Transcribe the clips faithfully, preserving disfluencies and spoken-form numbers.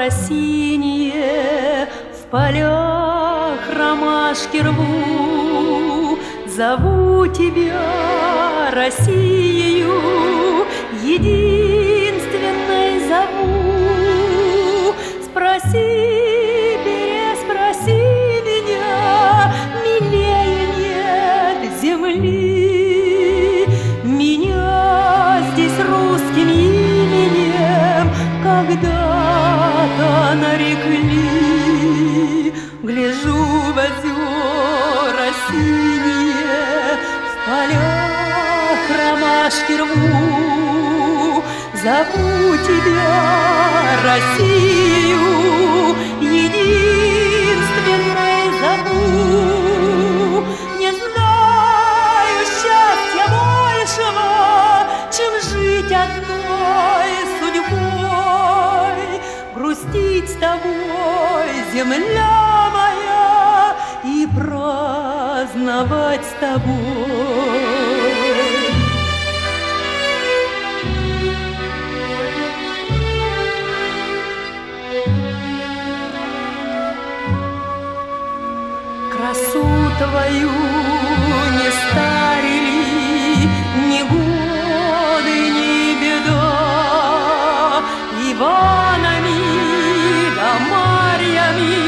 осинье в полях ромашки рву. Зову тебя Россиею, единственной зову. Спроси, переспроси меня, милее нет земли. Меня здесь русским именем когда-то нарекли. Гляжу в озера синие, в полях ромашки рву. Зову тебя Россию, единственной зову. Не знаю счастья большего, чем жить одной судьбой, грустить с тобой, земля моя, и праздновать с тобой. Красу твою не старили ни годы, ни беда. Иванами да Марьями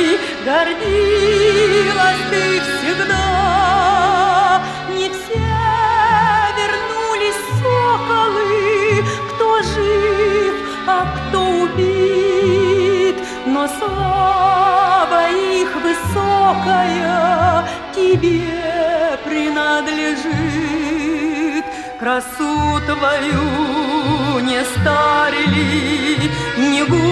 гордилась ты всегда. Не все вернулись соколы, кто жив, а кто убит, но слава их высокая тебе принадлежит. Красу твою не старили ни годы,